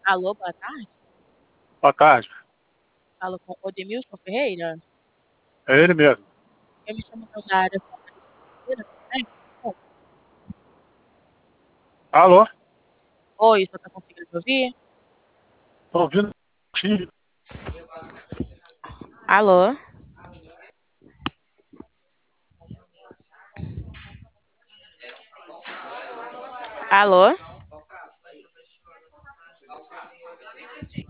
Alô, boa tarde. Boa tarde. Falo com Odemilson Ferreira. É ele mesmo. Eu me chamo da área financeira, tudo bem? Bom, Alô? oi, você está conseguindo me ouvir? Tô ouvindo? Sim. Alô? Alô?